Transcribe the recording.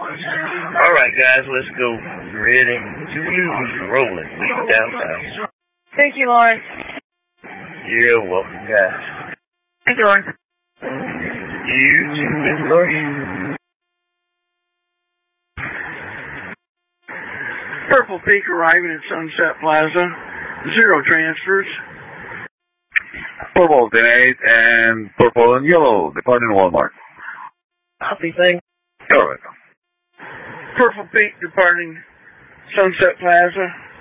All right, guys, let's go. Ready? Zulu's rolling. We downtown. Thank you, Lawrence. You're welcome, guys. Thank you, Lawrence. You too, Miss Lori. Purple Peak arriving at Sunset Plaza. 0 transfers. Purple 10-8 and purple and yellow departing Walmart. Copy, thing. You're welcome. Purple Peak departing Sunset Plaza.